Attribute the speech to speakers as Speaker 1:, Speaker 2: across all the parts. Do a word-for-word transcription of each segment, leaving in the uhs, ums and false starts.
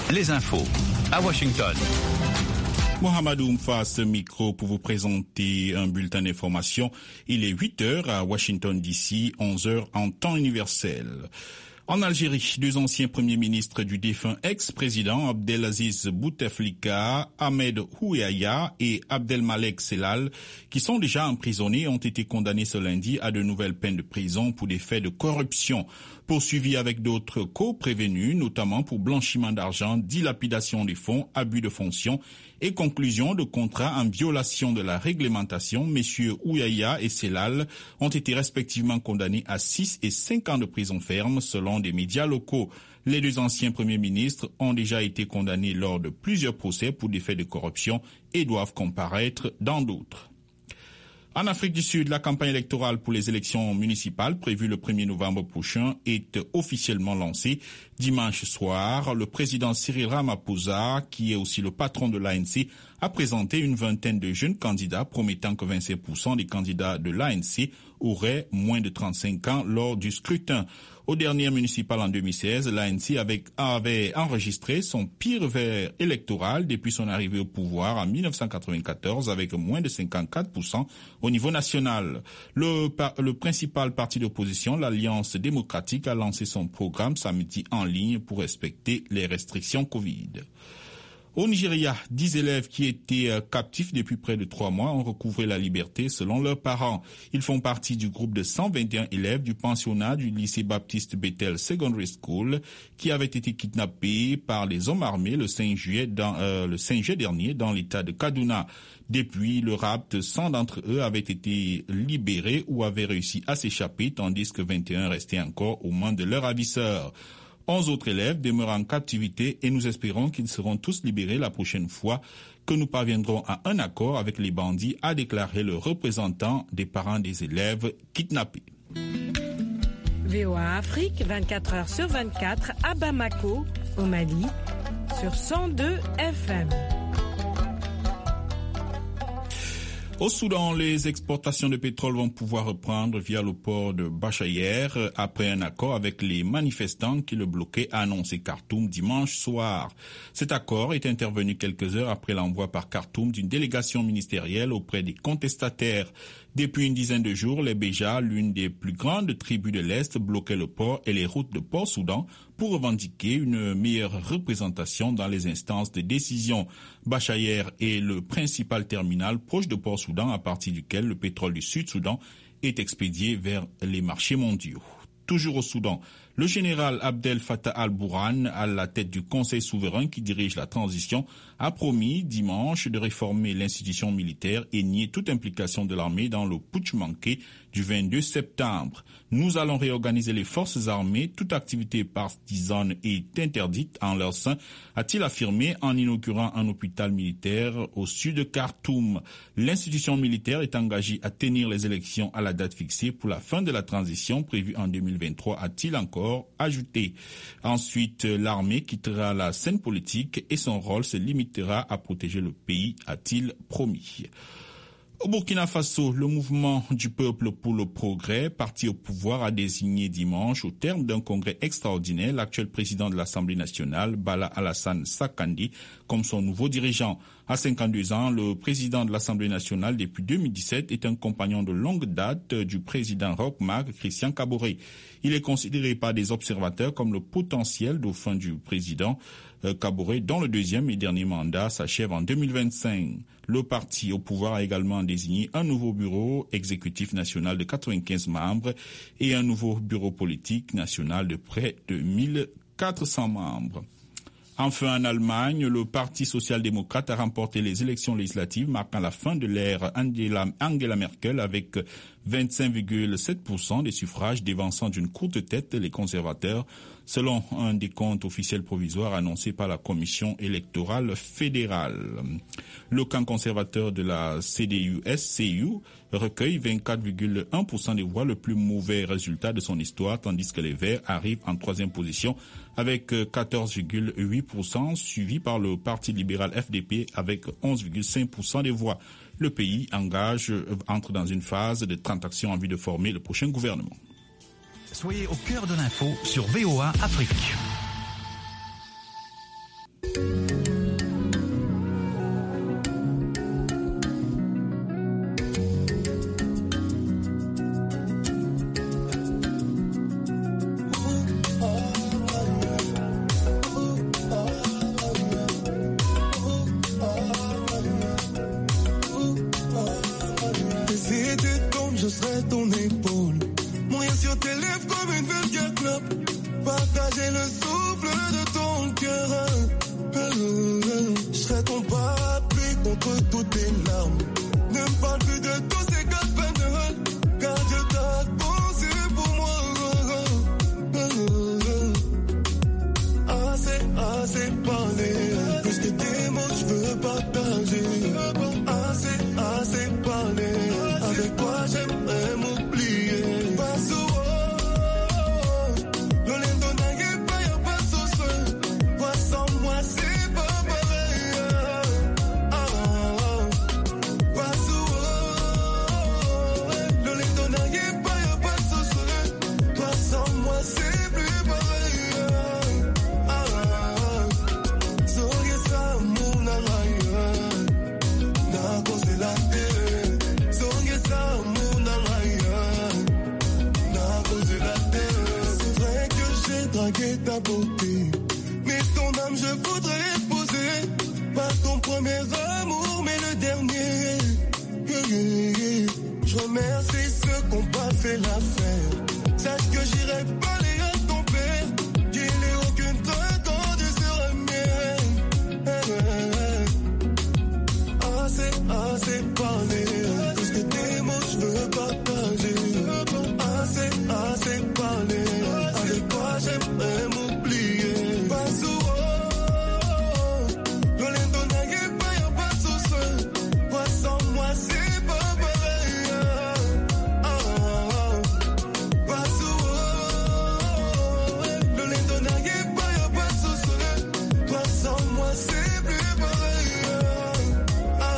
Speaker 1: les infos à Washington.
Speaker 2: Mohamedou Oumfa, ce micro pour vous présenter un bulletin d'information. Il est huit heures à Washington D C, onze heures en temps universel. En Algérie, deux anciens premiers ministres du défunt ex-président Abdelaziz Bouteflika, Ahmed Ouiaya et Abdelmalek Sellal, qui sont déjà emprisonnés, ont été condamnés ce lundi à de nouvelles peines de prison pour des faits de corruption, poursuivis avec d'autres co-prévenus, notamment pour blanchiment d'argent, dilapidation des fonds, abus de fonction et conclusion de contrats en violation de la réglementation. Messieurs Ouiaya et Sellal ont été respectivement condamnés à six et cinq ans de prison ferme, selon des médias locaux. Les deux anciens premiers ministres ont déjà été condamnés lors de plusieurs procès pour des faits de corruption et doivent comparaître dans d'autres. En Afrique du Sud, la campagne électorale pour les élections municipales prévue le premier novembre prochain est officiellement lancée. Dimanche soir, le président Cyril Ramaphosa, qui est aussi le patron de l'A N C, a présenté une vingtaine de jeunes candidats promettant que vingt-sept pour cent des candidats de l'A N C auraient moins de trente-cinq ans lors du scrutin. Aux dernières municipales en deux mille seize, l'A N C avait, avait enregistré son pire revers électoral depuis son arrivée au pouvoir en mille neuf cent quatre-vingt-quatorze avec moins de cinquante-quatre pour cent au niveau national. Le, le principal parti d'opposition, l'Alliance démocratique, a lancé son programme samedi en ligne pour respecter les restrictions Covid. Au Nigeria, dix élèves qui étaient captifs depuis près de trois mois ont recouvré la liberté selon leurs parents. Ils font partie du groupe de cent vingt et un élèves du pensionnat du lycée Baptiste Bethel Secondary School qui avaient été kidnappés par les hommes armés le cinq juillet, dans, euh, le cinq juillet dernier dans l'état de Kaduna. Depuis le rapt, cent d'entre eux avaient été libérés ou avaient réussi à s'échapper, tandis que vingt et un restaient encore aux mains de leurs ravisseurs. onze autres élèves demeurent en captivité et nous espérons qu'ils seront tous libérés la prochaine fois que nous parviendrons à un accord avec les bandits, a déclaré le représentant des parents des élèves kidnappés.
Speaker 3: V O A Afrique, vingt-quatre heures sur vingt-quatre, à Bamako, au Mali, sur cent deux F M.
Speaker 2: Au Soudan, les exportations de pétrole vont pouvoir reprendre via le port de Bachayer après un accord avec les manifestants qui le bloquaient, a annoncé Khartoum dimanche soir. Cet accord est intervenu quelques heures après l'envoi par Khartoum d'une délégation ministérielle auprès des contestataires. Depuis une dizaine de jours, les Béja, l'une des plus grandes tribus de l'Est, bloquaient le port et les routes de Port-Soudan pour revendiquer une meilleure représentation dans les instances de décision. Bachayer est le principal terminal proche de Port-Soudan à partir duquel le pétrole du Sud-Soudan est expédié vers les marchés mondiaux. Toujours au Soudan, le général Abdel Fattah al-Burhan, à la tête du Conseil souverain qui dirige la transition, a promis dimanche de réformer l'institution militaire et nier toute implication de l'armée dans le putsch manqué du vingt-deux septembre. Nous allons réorganiser les forces armées. Toute activité partisane est interdite en leur sein, a-t-il affirmé en inaugurant un hôpital militaire au sud de Khartoum. L'institution militaire est engagée à tenir les élections à la date fixée pour la fin de la transition prévue en deux mille vingt-trois, a-t-il encore ajouté. Ensuite, l'armée quittera la scène politique et son rôle se limitera à protéger le pays, a-t-il promis. Au Burkina Faso, le mouvement du peuple pour le progrès, parti au pouvoir, a désigné dimanche, au terme d'un congrès extraordinaire, l'actuel président de l'Assemblée nationale, Bala Alassane Sakandi, comme son nouveau dirigeant. À cinquante-deux ans, le président de l'Assemblée nationale depuis deux mille dix-sept est un compagnon de longue date du président Roch-Marc Christian Kaboré. Il est considéré par des observateurs comme le potentiel dauphin du président Kaboré, dont le deuxième et dernier mandat s'achève en deux mille vingt-cinq. Le parti au pouvoir a également désigné un nouveau bureau exécutif national de quatre-vingt-quinze membres et un nouveau bureau politique national de près de mille quatre cents membres. Enfin, en Allemagne, le Parti social-démocrate a remporté les élections législatives marquant la fin de l'ère Angela, Angela Merkel avec vingt-cinq virgule sept pour cent des suffrages, dévançant d'une courte tête les conservateurs, selon un décompte officiel provisoire annoncé par la Commission électorale fédérale. Le camp conservateur de la C D U S C U recueille vingt-quatre virgule un pour cent des voix, le plus mauvais résultat de son histoire, tandis que les Verts arrivent en troisième position avec quatorze virgule huit pour cent, suivi par le Parti libéral F D P avec onze virgule cinq pour cent des voix. Le pays engage, entre dans une phase de transaction en vue de former le prochain gouvernement.
Speaker 1: Soyez au cœur de l'info sur V O A Afrique.
Speaker 4: assez parlé. Plus que des mots, je veux partager. Assez, assez parlé. Avec toi, j'aimerais m'oublier. Pas souvent. L'olendo n'a pas, y'a pas sauce. Toi sans moi, c'est pas pareil. Ah, pas souvent. L'olendo n'a pas, y'a pas sauce. Toi sans moi, c'est plus pareil. Ah, soge sa muna ngaya. Na cause la terre. Soge sa muna ngaya. Na cause la terre. C'est vrai que j'ai dragué ta beauté. Mais ton âme, je voudrais épouser. Pas ton premier amour, mais le dernier. Je remercie ceux qui n'ont pas fait l'affaire. Sache que j'irai parler à ton père. Qu'il n'ait aucune traître de se remettre. Assez, assez parlé. Plus que des mots, je veux partager. Assez, assez parlé. Avec toi, j'aimerais m'oublier. Pas souvent. L'olendo n'a pas, y'a pas sauce. Toi sans moi, c'est pas pareil. Ah, pas souvent. L'olendo n'a pas, y'a pas sauce. Toi sans moi, c'est plus pareil. Ah,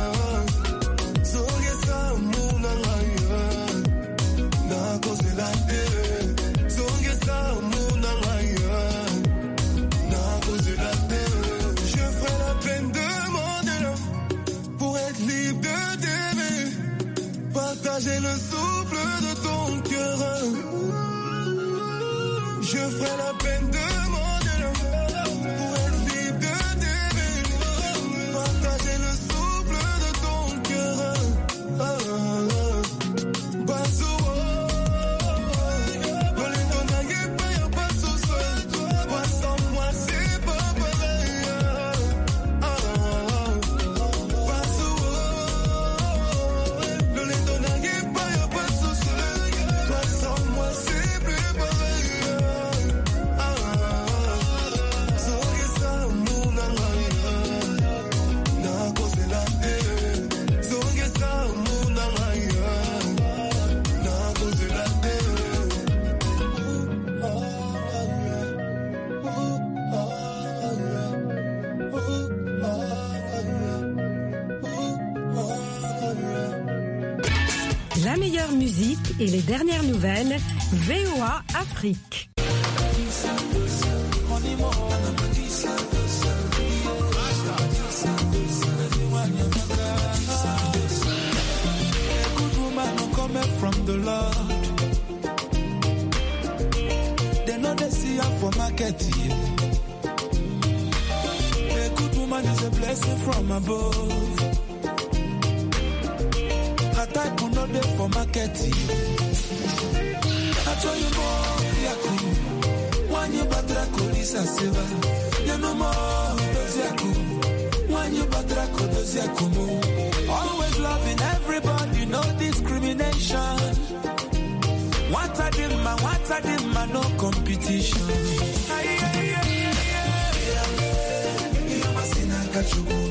Speaker 4: soge sa muna ngaya. Na cause la terre. Soge sa muna ngaya. Na cause la terre. Je ferai la peine de mon pour être libre de t'aimer. Partager le souffle de ton cœur. Je ferai la peine de mon pour être libre de t'aimer. Partager le souffle de ton cœur. Ah, pas souvent. L'olendo n'a pas, y'a pas sauce. Toi sans moi, c'est pas pareil. Ah, pas souvent. L'olendo n'a pas, y'a pas sauce. Toi sans moi, c'est plus pareil. Ah, soge sa muna ngaya. Na cause la terre. Soge sa muna ngaya. Na cause la terre.
Speaker 3: La meilleure musique et les dernières nouvelles, V O A Afrique.
Speaker 5: Good woman coming from the Lord. They know they see her for market here. A good woman is a blessing from above. Her type will not there for market here. I tell you more, Yaku. One you batra kolisa seva. You know more, does Yaku. One you batra kodos Yaku. Always loving everybody, no discrimination. What I did, man, what I did, man, no competition. Aye, aye, aye, aye, aye. You must see Nakachu.